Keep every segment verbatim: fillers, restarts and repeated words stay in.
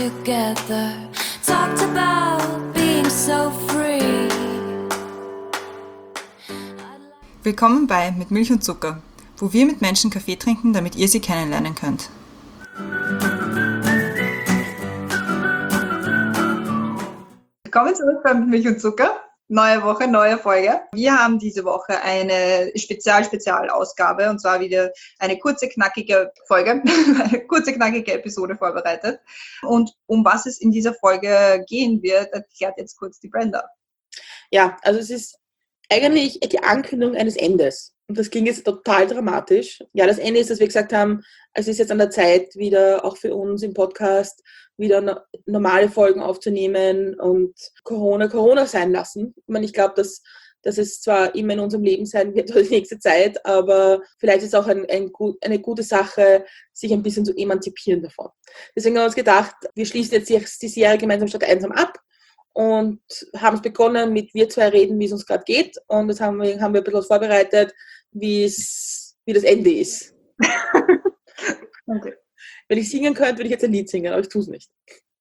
together, talked about being so free. Willkommen bei Mit Milch und Zucker, wo wir mit Menschen Kaffee trinken, damit ihr sie kennenlernen könnt. Willkommen zurück bei Mit Milch und Zucker. Neue Woche, neue Folge. Wir haben diese Woche eine Spezial-Spezial-Ausgabe und zwar wieder eine kurze, knackige Folge, eine kurze, knackige Episode vorbereitet. Und um was es in dieser Folge gehen wird, erklärt jetzt kurz die Brenda. Ja, also es ist eigentlich die Ankündigung eines Endes. Und das klingt jetzt total dramatisch. Ja, das Ende ist, dass wir gesagt haben, es ist jetzt an der Zeit, wieder auch für uns im Podcast wieder no- normale Folgen aufzunehmen und Corona Corona sein lassen. Ich meine, ich glaube, dass, dass es zwar immer in unserem Leben sein wird für die nächste Zeit, aber vielleicht ist es auch ein, ein, eine gute Sache, sich ein bisschen zu emanzipieren davon. Deswegen haben wir uns gedacht, wir schließen jetzt die, die Serie gemeinsam statt einsam ab. Und haben es begonnen mit wir zwei reden, wie es uns gerade geht. Und das haben wir, haben wir ein bisschen vorbereitet, wie es, wie das Ende ist. Okay. Wenn ich singen könnte, würde ich jetzt ein Lied singen, aber ich tue es nicht.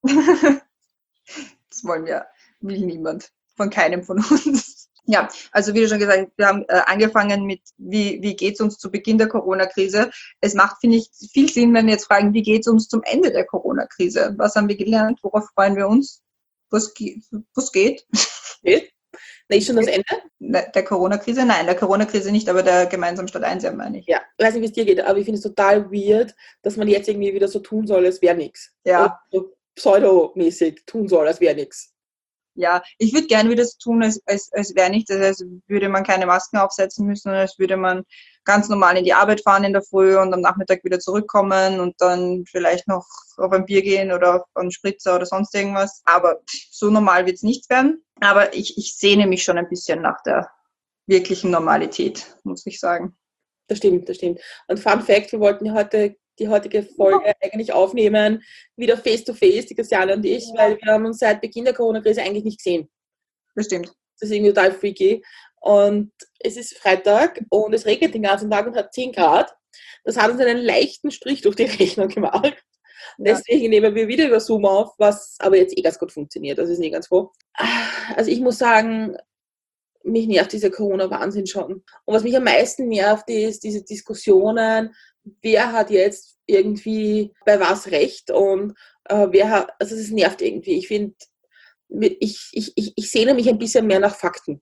Das wollen wir, will niemand. Von keinem von uns. Ja, also wie du schon gesagt hast, wir haben äh, angefangen mit, wie, wie geht es uns zu Beginn der Corona-Krise. Es macht, finde ich, viel Sinn, wenn wir jetzt fragen, wie geht es uns zum Ende der Corona-Krise? Was haben wir gelernt? Worauf freuen wir uns? Was, was geht? Geht? Na, ist schon das Ende? Der Corona-Krise? Nein, der Corona-Krise nicht, aber der gemeinsamen Stadt einsam, meine ich. Ja, ich weiß nicht, wie es dir geht, aber ich finde es total weird, dass man jetzt irgendwie wieder so tun soll, als wäre nichts. Ja. So pseudomäßig tun soll, als wäre nichts. Ja, ich würde gerne wieder so tun, als, als, als wäre nichts, als würde man keine Masken aufsetzen müssen, als würde man ganz normal in die Arbeit fahren in der Früh und am Nachmittag wieder zurückkommen und dann vielleicht noch auf ein Bier gehen oder auf einen Spritzer oder sonst irgendwas. Aber so normal wird es nicht werden. Aber ich, ich sehne mich schon ein bisschen nach der wirklichen Normalität, muss ich sagen. Das stimmt, das stimmt. Und Fun Fact, wir wollten ja heute die heutige Folge ja. eigentlich aufnehmen, wieder face-to-face, die Christiane und ich, ja. weil wir haben uns seit Beginn der Corona-Krise eigentlich nicht gesehen. Das stimmt. Das ist irgendwie total freaky. Und es ist Freitag und es regnet den ganzen Tag und hat zehn Grad. Das hat uns einen leichten Strich durch die Rechnung gemacht. Ja. Deswegen nehmen wir wieder über Zoom auf, was aber jetzt eh ganz gut funktioniert. Das ist eh ganz froh. Also ich muss sagen, mich nervt dieser Corona-Wahnsinn schon. Und was mich am meisten nervt, ist diese Diskussionen, wer hat jetzt irgendwie bei was recht und äh, wer hat, also es nervt irgendwie. Ich finde, ich, ich, ich, ich sehne mich ein bisschen mehr nach Fakten.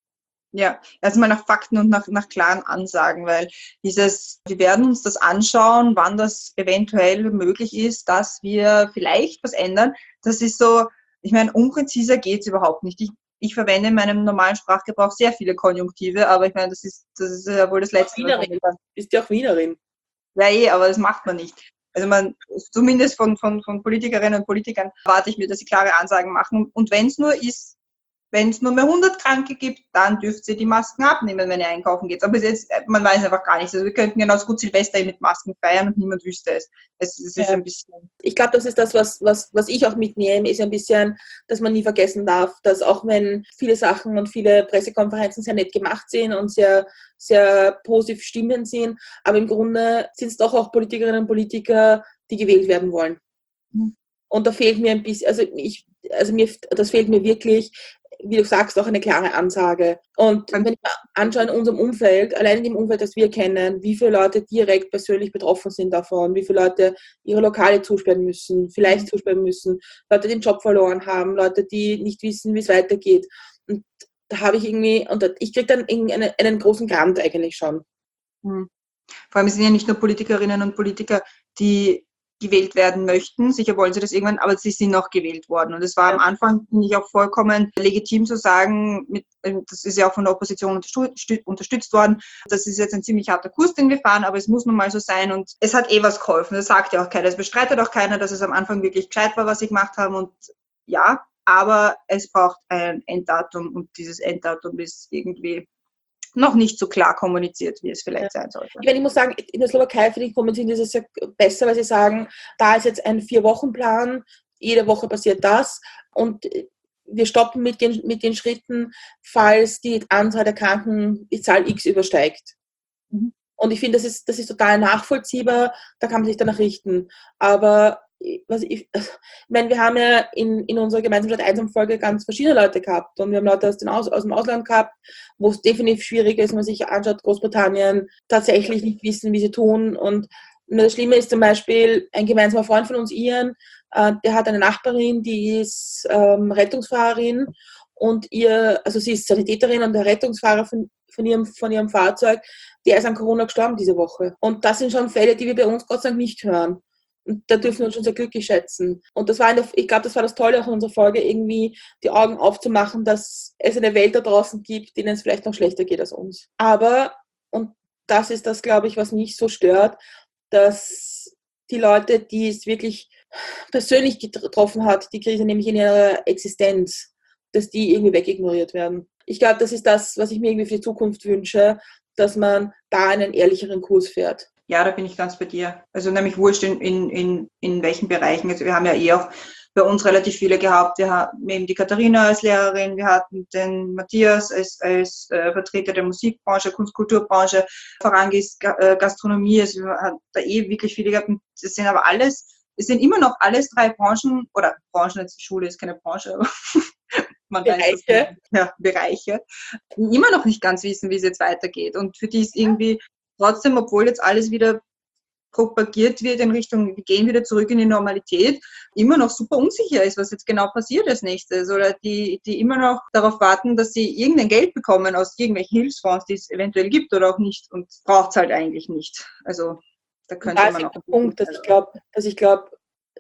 Ja, erstmal nach Fakten und nach, nach klaren Ansagen, weil dieses, wir werden uns das anschauen, wann das eventuell möglich ist, dass wir vielleicht was ändern. Das ist so, ich meine, unpräziser geht's überhaupt nicht. Ich, ich verwende in meinem normalen Sprachgebrauch sehr viele Konjunktive, aber ich meine, das ist, das ist ja wohl das Letzte. Wienerin. Bist ja auch Wienerin. Ja, eh, aber das macht man nicht. Also man, zumindest von, von, von Politikerinnen und Politikern erwarte ich mir, dass sie klare Ansagen machen. Und wenn es nur ist, wenn es nur mehr hundert Kranke gibt, dann dürft ihr die Masken abnehmen, wenn ihr einkaufen geht. Aber jetzt, man weiß einfach gar nicht. Also wir könnten genauso gut Silvester mit Masken feiern und niemand wüsste es. Es, es ja. ist ein bisschen... Ich glaube, das ist das, was, was, was ich auch mitnehme, ist ein bisschen, dass man nie vergessen darf, dass auch wenn viele Sachen und viele Pressekonferenzen sehr nett gemacht sind und sehr, sehr positiv stimmend sind, aber im Grunde sind es doch auch Politikerinnen und Politiker, die gewählt werden wollen. Mhm. Und da fehlt mir ein bisschen, also ich, also mir, das fehlt mir wirklich, wie du sagst, auch eine klare Ansage. Und wenn ich mir anschaue in unserem Umfeld, allein in dem Umfeld, das wir kennen, wie viele Leute direkt persönlich betroffen sind davon, wie viele Leute ihre Lokale zusperren müssen, vielleicht zusperren müssen, Leute, die den Job verloren haben, Leute, die nicht wissen, wie es weitergeht. Und da habe ich irgendwie, und ich kriege dann einen, einen großen Grant eigentlich schon. Vor allem sind ja nicht nur Politikerinnen und Politiker, die gewählt werden möchten. Sicher wollen sie das irgendwann, aber sie sind noch gewählt worden. Und es war ja. am Anfang, finde ich, auch vollkommen legitim zu sagen, mit, das ist ja auch von der Opposition unterstützt worden, das ist jetzt ein ziemlich harter Kurs, den wir fahren, aber es muss nun mal so sein. Und es hat eh was geholfen. Das sagt ja auch keiner. Es bestreitet auch keiner, dass es am Anfang wirklich gescheit war, was sie gemacht haben. Und ja, aber es braucht ein Enddatum und dieses Enddatum ist irgendwie noch nicht so klar kommuniziert, wie es vielleicht ja. sein sollte. Ich, meine, ich muss sagen, in der Slowakei, finde ich, kommunizieren ist es ja besser, weil sie sagen, da ist jetzt ein Vier-Wochen-Plan, jede Woche passiert das und wir stoppen mit den, mit den Schritten, falls die Anzahl der Kranken die Zahl X übersteigt. Mhm. Und ich finde, das ist, das ist total nachvollziehbar, da kann man sich danach richten. Aber was ich, ich meine, wir haben ja in, in unserer gemeinsamen Stadt eins Folge ganz verschiedene Leute gehabt und wir haben Leute aus, den aus, aus dem Ausland gehabt, wo es definitiv schwierig ist, wenn man sich anschaut, Großbritannien tatsächlich nicht wissen, wie sie tun. Und das Schlimme ist zum Beispiel, ein gemeinsamer Freund von uns, Ian, äh, der hat eine Nachbarin, die ist ähm, Rettungsfahrerin und ihr, also sie ist Sanitäterin und der Rettungsfahrer von, von, ihrem, von ihrem Fahrzeug, der ist an Corona gestorben diese Woche. Und das sind schon Fälle, die wir bei uns Gott sei Dank nicht hören. Und da dürfen wir uns schon sehr glücklich schätzen. Und das war, der, ich glaube, das war das Tolle auch in unserer Folge, irgendwie die Augen aufzumachen, dass es eine Welt da draußen gibt, denen es vielleicht noch schlechter geht als uns. Aber, und das ist das, glaube ich, was mich so stört, dass die Leute, die es wirklich persönlich getroffen hat, die Krise nämlich in ihrer Existenz, dass die irgendwie wegignoriert werden. Ich glaube, das ist das, was ich mir irgendwie für die Zukunft wünsche, dass man da einen ehrlicheren Kurs fährt. Ja, da bin ich ganz bei dir. Also nämlich wurscht in, in, in, in welchen Bereichen. Also wir haben ja eh auch bei uns relativ viele gehabt. Wir hatten eben die Katharina als Lehrerin, wir hatten den Matthias als, als äh, Vertreter der Musikbranche, Kunst-Kulturbranche, Vorangis äh, Gastronomie. Also wir hatten da eh wirklich viele gehabt. Das sind aber alles, es sind immer noch alles drei Branchen, oder Branchen, jetzt die Schule ist keine Branche, aber man Bereiche. weiß das, ja, Bereiche, die immer noch nicht ganz wissen, wie es jetzt weitergeht. Und für die ist irgendwie trotzdem, obwohl jetzt alles wieder propagiert wird in Richtung, wir gehen wieder zurück in die Normalität, immer noch super unsicher ist, was jetzt genau passiert als nächstes. Oder die, die immer noch darauf warten, dass sie irgendein Geld bekommen aus irgendwelchen Hilfsfonds, die es eventuell gibt oder auch nicht. Und braucht es halt eigentlich nicht. Also da könnte da man ist auch... der Punkt, dass ich glaube, dass ich glaube,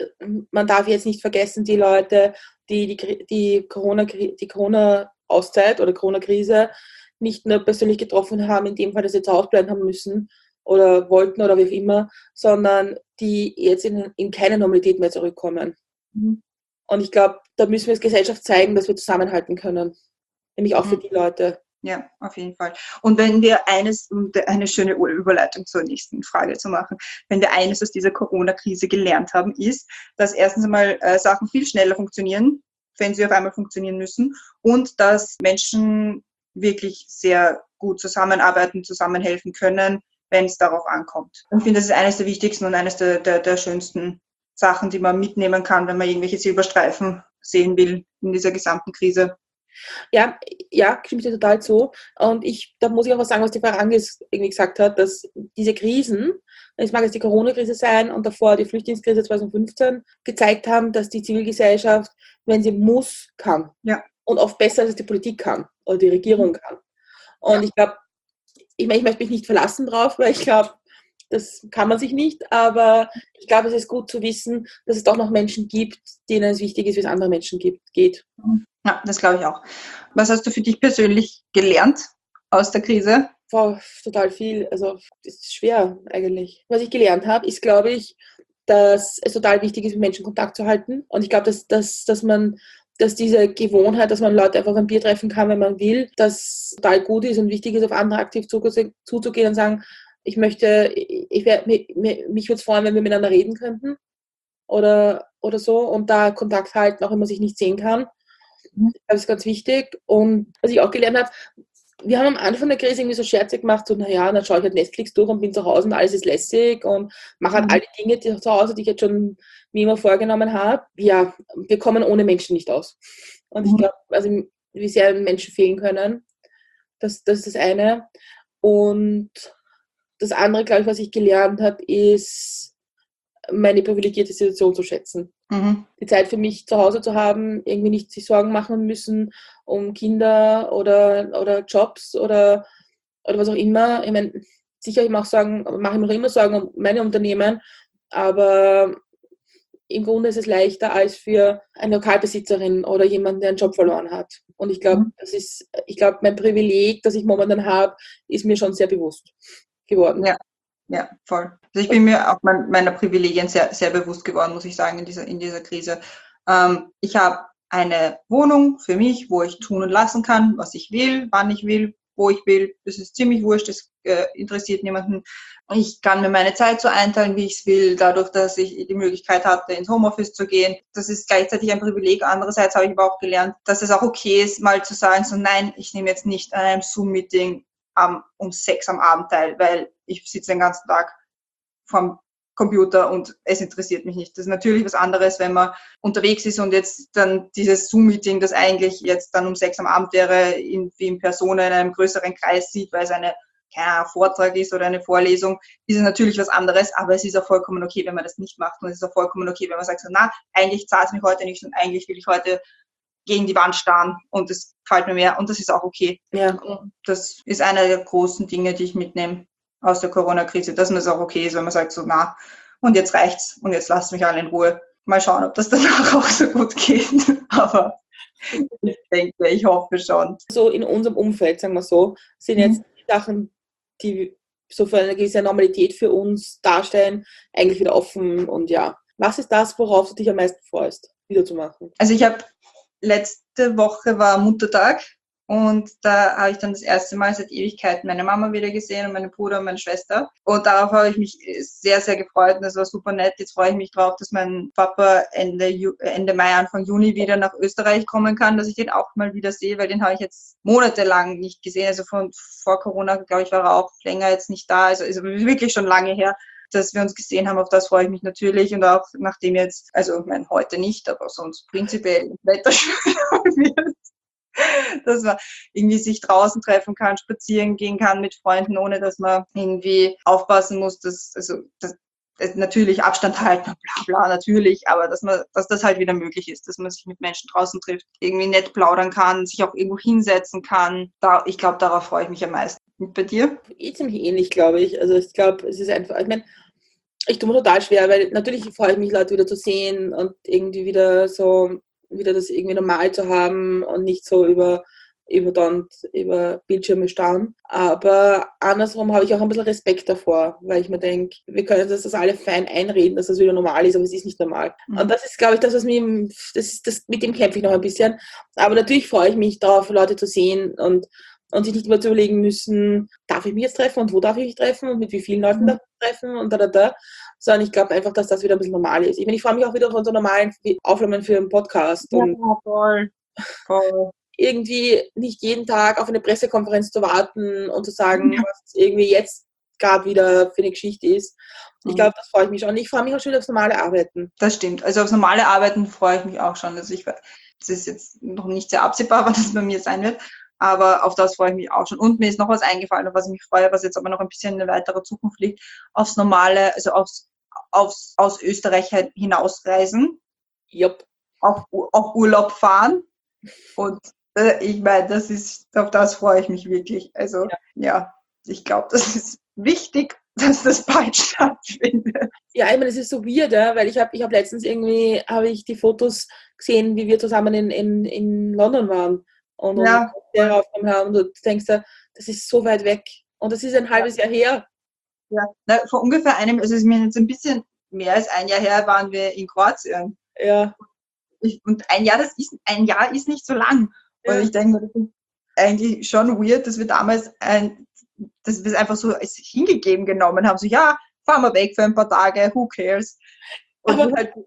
man darf jetzt nicht vergessen, die Leute, die die, die Corona, die Corona-Auszeit oder Corona-Krise nicht nur persönlich getroffen haben, in dem Fall, dass sie zu Hause bleiben haben müssen oder wollten oder wie auch immer, sondern die jetzt in, in keine Normalität mehr zurückkommen. Mhm. Und ich glaube, da müssen wir als Gesellschaft zeigen, dass wir zusammenhalten können. Nämlich auch mhm. für die Leute. Ja, auf jeden Fall. Und wenn wir eines, um eine schöne Überleitung zur nächsten Frage zu machen, wenn wir eines aus dieser Corona-Krise gelernt haben, ist, dass erstens einmal äh, Sachen viel schneller funktionieren, wenn sie auf einmal funktionieren müssen, und dass Menschen wirklich sehr gut zusammenarbeiten, zusammenhelfen können, wenn es darauf ankommt. Ich finde, das ist eines der wichtigsten und eines der, der, der schönsten Sachen, die man mitnehmen kann, wenn man irgendwelche Silberstreifen sehen will in dieser gesamten Krise. Ja, ja, stimme ich dir total zu. Und ich, da muss ich auch was sagen, was die Frau Rangis irgendwie gesagt hat, dass diese Krisen, es mag jetzt die Corona-Krise sein und davor die Flüchtlingskrise zwanzig fünfzehn, gezeigt haben, dass die Zivilgesellschaft, wenn sie muss, kann. Ja. Und oft besser als die Politik kann oder die Regierung kann. Und ja. ich glaube, ich meine, ich möchte mich nicht verlassen drauf, weil ich glaube, das kann man sich nicht, aber ich glaube, es ist gut zu wissen, dass es doch noch Menschen gibt, denen es wichtig ist, wie es anderen Menschen gibt, geht. Ja, das glaube ich auch. Was hast du für dich persönlich gelernt aus der Krise? Boah, total viel. Also, das ist schwer eigentlich. Was ich gelernt habe, ist, glaube ich, dass es total wichtig ist, mit Menschen Kontakt zu halten. Und ich glaube, dass, dass, dass man dass diese Gewohnheit, dass man Leute einfach ein Bier treffen kann, wenn man will, das total gut ist und wichtig ist, auf andere aktiv zuzugehen und sagen, ich möchte, ich wär, mich, mich würde es freuen, wenn wir miteinander reden könnten oder, oder so und da Kontakt halten, auch wenn man sich nicht sehen kann. Das ist ganz wichtig. Und was ich auch gelernt habe, wir haben am Anfang der Krise irgendwie so Scherze gemacht, so, naja, dann schaue ich halt Netflix durch und bin zu Hause und alles ist lässig und mache halt mhm. all die Dinge die zu Hause, die ich jetzt schon mir immer vorgenommen habe. Ja, wir kommen ohne Menschen nicht aus. Und mhm. ich glaube, also wie sehr Menschen fehlen können, das, das ist das eine. Und das andere, glaube ich, was ich gelernt habe, ist, meine privilegierte Situation zu schätzen. Mhm. Die Zeit für mich zu Hause zu haben, irgendwie nicht sich Sorgen machen müssen um Kinder oder, oder Jobs oder, oder was auch immer. Ich meine, sicher, ich mache sagen, mache ich mir immer Sorgen um meine Unternehmen, aber im Grunde ist es leichter als für eine Lokalbesitzerin oder jemanden, der einen Job verloren hat. Und ich glaube, mhm. das ist, ich glaube, mein Privileg, das ich momentan habe, ist mir schon sehr bewusst geworden. Ja. Ja, voll. Also ich bin mir auch mein, meiner Privilegien sehr, sehr bewusst geworden, muss ich sagen, in dieser, in dieser Krise. Ähm, ich habe eine Wohnung für mich, wo ich tun und lassen kann, was ich will, wann ich will, wo ich will. Das ist ziemlich wurscht, das äh, interessiert niemanden. Ich kann mir meine Zeit so einteilen, wie ich es will, dadurch, dass ich die Möglichkeit hatte, ins Homeoffice zu gehen. Das ist gleichzeitig ein Privileg. Andererseits habe ich aber auch gelernt, dass es auch okay ist, mal zu sagen, so nein, ich nehme jetzt nicht an einem Zoom-Meeting um, um sechs am Abend teil, weil ich sitze den ganzen Tag vorm Computer und es interessiert mich nicht. Das ist natürlich was anderes, wenn man unterwegs ist und jetzt dann dieses Zoom-Meeting, das eigentlich jetzt dann um sechs am Abend wäre, in, wie in Persona in einem größeren Kreis sieht, weil es eine, kein Vortrag ist oder eine Vorlesung, ist es natürlich was anderes, aber es ist auch vollkommen okay, wenn man das nicht macht und es ist auch vollkommen okay, wenn man sagt, so, na, eigentlich zahlt es mich heute nicht und eigentlich will ich heute gegen die Wand starren und das gefällt mir mehr und das ist auch okay. Ja. Und das ist einer der großen Dinge, die ich mitnehme aus der Corona-Krise, dass man es auch okay ist, wenn man sagt so, na, und jetzt reicht's und jetzt lasst mich alle in Ruhe. Mal schauen, ob das danach auch so gut geht. Aber ich denke, ich hoffe schon. So in unserem Umfeld, sagen wir so, sind jetzt die Sachen, die so für eine gewisse Normalität für uns darstellen, eigentlich wieder offen und ja. Was ist das, worauf du dich am meisten freust, wiederzumachen? Also ich habe, letzte Woche war Muttertag. Und da habe ich dann das erste Mal seit Ewigkeiten meine Mama wieder gesehen und meinen Bruder und meine Schwester. Und darauf habe ich mich sehr, sehr gefreut und das war super nett. Jetzt freue ich mich drauf, dass mein Papa Ende, Ju- Ende Mai, Anfang Juni wieder nach Österreich kommen kann, dass ich den auch mal wieder sehe, weil den habe ich jetzt monatelang nicht gesehen. Also von, vor Corona, glaube ich, war er auch länger jetzt nicht da. Also ist wirklich schon lange her, dass wir uns gesehen haben. Auf das freue ich mich natürlich. Und auch nachdem jetzt, also ich meine, heute nicht, aber sonst prinzipiell Wetter schön wird. Dass man irgendwie sich draußen treffen kann, spazieren gehen kann mit Freunden, ohne dass man irgendwie aufpassen muss, dass, also, dass, dass natürlich Abstand halten, bla bla, natürlich, aber dass man, dass das halt wieder möglich ist, dass man sich mit Menschen draußen trifft, irgendwie nett plaudern kann, sich auch irgendwo hinsetzen kann. Da, ich glaube, darauf freue ich mich am meisten. Und bei dir? Eh ziemlich ähnlich, glaube ich. Also ich glaube, es ist einfach, ich meine, ich tue mir total schwer, weil natürlich freue ich mich, Leute wieder zu sehen und irgendwie wieder so, wieder das irgendwie normal zu haben und nicht so über, über, dann, über Bildschirme starren. Aber andersrum habe ich auch ein bisschen Respekt davor, weil ich mir denke, wir können das, das alle fein einreden, dass das wieder normal ist, aber es ist nicht normal. Mhm. Und das ist, glaube ich, das, was mir, das ist, das, mit dem kämpfe ich noch ein bisschen. Aber natürlich freue ich mich darauf, Leute zu sehen und und sich nicht immer zu überlegen müssen, darf ich mich jetzt treffen und wo darf ich mich treffen und mit wie vielen Leuten darf ich mich treffen und da, da, da. Sondern ich glaube einfach, dass das wieder ein bisschen normal ist. Ich meine, ich freue mich auch wieder auf unsere normalen Aufnahmen für einen Podcast. Und Ja, voll. voll. irgendwie nicht jeden Tag auf eine Pressekonferenz zu warten und zu sagen, ja. was irgendwie jetzt gerade wieder für eine Geschichte ist. Ich glaube, das freue ich mich schon. Ich freue mich auch schon aufs normale Arbeiten. Das stimmt. Also aufs normale Arbeiten freue ich mich auch schon. Also ich, das ist jetzt noch nicht sehr absehbar, wann das bei mir sein wird. Aber auf das freue ich mich auch schon. Und mir ist noch was eingefallen, auf was ich mich freue, was jetzt aber noch ein bisschen in eine weitere Zukunft liegt. Aufs normale, also aufs, aufs aus Österreich hinausreisen. Jupp. Auf, auf Urlaub fahren. Und äh, ich meine, das ist, auf das freue ich mich wirklich. Also ja, ja ich glaube, das ist wichtig, dass das bald stattfindet. Ja, ich meine, es ist so weird, ja, weil ich habe ich hab letztens irgendwie, habe ich die Fotos gesehen, wie wir zusammen in, in, in London waren. Und ja. aufgenommen haben und du denkst, das ist so weit weg. Und das ist ein halbes Jahr her. Ja, na, vor ungefähr einem, also es ist mir jetzt ein bisschen mehr als ein Jahr her, waren wir in Kroatien. Ja. Ich, und ein Jahr, das ist, ein Jahr ist nicht so lang. Ja. Und ich denke, das ist eigentlich schon weird, dass wir damals ein, dass wir es einfach so als hingegeben genommen haben. So, ja, fahren wir weg für ein paar Tage, who cares? Und aber halt,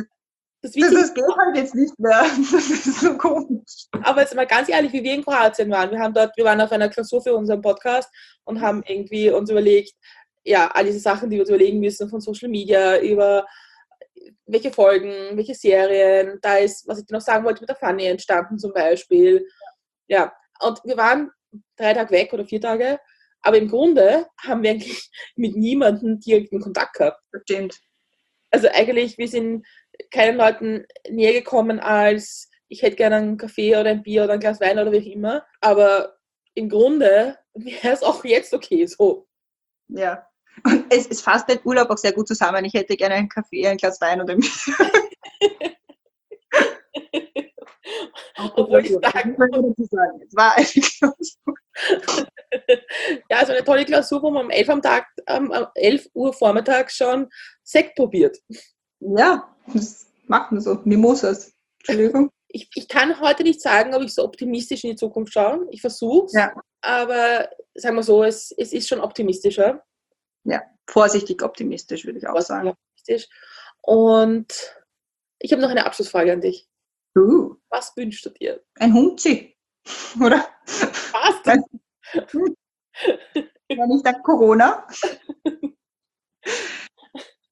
das, das, das geht halt jetzt nicht mehr. Das ist so komisch. Aber jetzt mal ganz ehrlich, wie wir in Kroatien waren. Wir haben dort, wir waren auf einer Klausur für unseren Podcast und haben irgendwie uns überlegt, ja, all diese Sachen, die wir uns überlegen müssen, von Social Media, über welche Folgen, welche Serien. Da ist, was ich dir noch sagen wollte, mit der Fanny entstanden zum Beispiel. Ja, und wir waren drei Tage weg oder vier Tage, aber im Grunde haben wir eigentlich mit niemandem direkten Kontakt gehabt. Stimmt. Also eigentlich, wir sind keinen Leuten näher gekommen als, ich hätte gerne einen Kaffee oder ein Bier oder ein Glas Wein oder wie auch immer. Aber im Grunde wäre es auch jetzt okay so. Ja. Und es, es fasst den Urlaub auch sehr gut zusammen. Ich hätte gerne einen Kaffee, ein Glas Wein oder ein Bier. Obwohl ich sagen muss, es war eine Klausur. Ja, also eine tolle Klausur, wo man um elf am Tag, um elf Uhr vormittags schon Sekt probiert. Ja, das macht man so. Mimosas. Entschuldigung. Ich, ich kann heute nicht sagen, ob ich so optimistisch in die Zukunft schaue. Ich versuche es, ja. aber sagen wir so, es, es ist schon optimistischer. Ja, vorsichtig optimistisch, würde ich auch sagen. Optimistisch. Und ich habe noch eine Abschlussfrage an dich. Uh. Was wünschst du dir? Ein Hunzi, oder? Was denn? Ja, nicht dank Corona.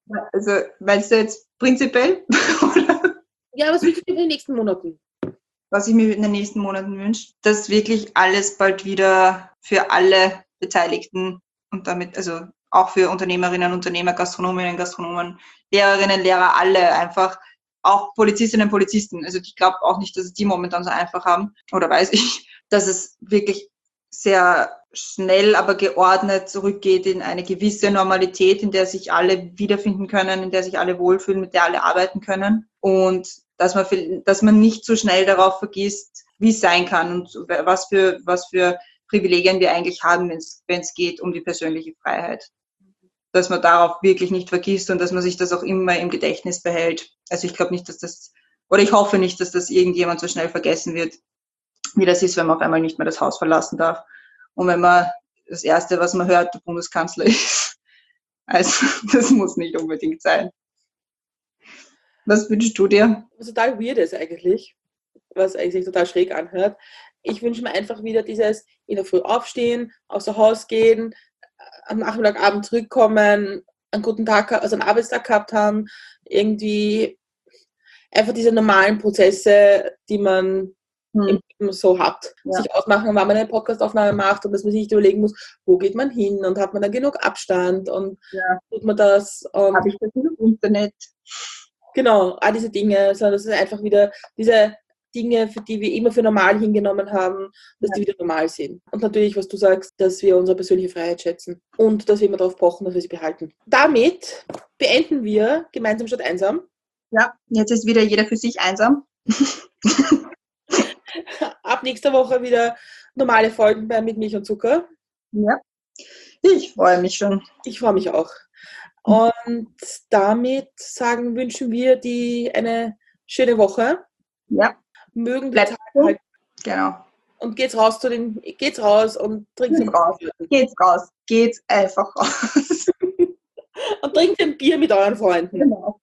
Also meinst du jetzt prinzipiell? Ja, was wünschst du dir in den nächsten Monaten? Was ich mir in den nächsten Monaten wünsche, dass wirklich alles bald wieder für alle Beteiligten und damit, also auch für Unternehmerinnen, Unternehmer, Gastronominnen, Gastronomen, Lehrerinnen, Lehrer, alle einfach, auch Polizistinnen, Polizisten. Also ich glaube auch nicht, dass es die momentan so einfach haben, oder weiß ich, dass es wirklich sehr schnell, aber geordnet zurückgeht in eine gewisse Normalität, in der sich alle wiederfinden können, in der sich alle wohlfühlen, mit der alle arbeiten können. Und dass man, dass man nicht so schnell darauf vergisst, wie es sein kann und was für, was für Privilegien wir eigentlich haben, wenn es geht um die persönliche Freiheit. Dass man darauf wirklich nicht vergisst und dass man sich das auch immer im Gedächtnis behält. Also ich glaube nicht, dass das, oder ich hoffe nicht, dass das irgendjemand so schnell vergessen wird, wie das ist, wenn man auf einmal nicht mehr das Haus verlassen darf. Und wenn man das Erste, was man hört, der Bundeskanzler ist. Also das muss nicht unbedingt sein. Was wünschst du dir? Was total weird ist eigentlich, was eigentlich total schräg anhört. Ich wünsche mir einfach wieder dieses in der Früh aufstehen, außer Haus gehen, am Nachmittag, Abend zurückkommen, einen guten Tag, also einen Arbeitstag gehabt haben, irgendwie einfach diese normalen Prozesse, die man hm. im so hat, ja. Sich ausmachen, wann man eine Podcastaufnahme macht und dass man sich nicht überlegen muss, wo geht man hin und hat man dann genug Abstand und ja. tut man das. Habe ich das im Internet? Genau, all diese Dinge, sondern das ist einfach wieder diese Dinge, für die wir immer für normal hingenommen haben, dass ja. die wieder normal sind. Und natürlich, was du sagst, dass wir unsere persönliche Freiheit schätzen und dass wir immer darauf pochen, dass wir sie behalten. Damit beenden wir Gemeinsam statt einsam. Ja, jetzt ist wieder jeder für sich einsam. Ab nächster Woche wieder normale Folgen bei Mit Milch und Zucker. Ja, ich freue mich schon. Ich freue mich auch. Und damit sagen, wünschen wir dir eine schöne Woche. Ja. Mögen die Tage halt. Genau. Und geht's raus zu den, geht's raus und trinkt geht's raus. Geht's raus. Geht's einfach raus. Und trinkt ein Bier mit euren Freunden. Genau.